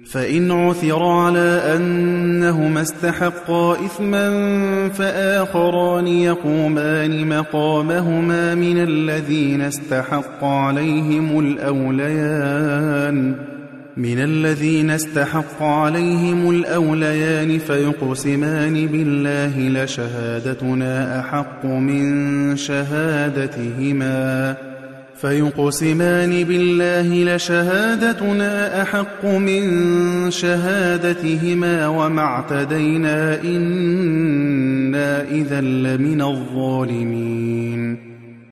فإن عثر على أنهما استحقا إثما فآخران يقومان مقامهما من الذين استحق عليهم الأوليان فيقسمان بالله لشهادتنا أحق من شهادتهما وما اعتدينا إنا إذا لمن الظالمين.